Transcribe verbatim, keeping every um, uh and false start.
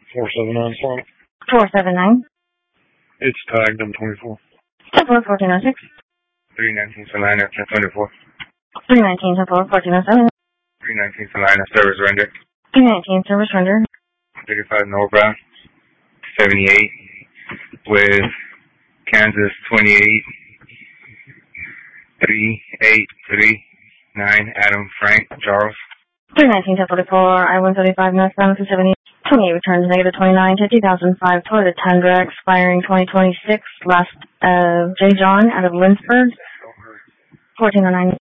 four seven nine slot. four seven nine. It's tagged M twenty-four. ten four, fourteen oh six. three nineteen Salina, ten twenty-four. three nineteen, ten four, fourteen oh seven. three nineteen Salina, service render. three nineteen, service render. thirty-five northbound, seventy-eight, with Kansas twenty-eight, three eight three nine, Adam Frank Charles. three nineteen, ten forty-four, I one thirty-five northbound to seventy-eight. twenty-eight returns negative twenty-nine to two thousand five Toyota Tundra expiring twenty twenty-six. Last uh, J. John out of Lindsburg. fourteen oh nine.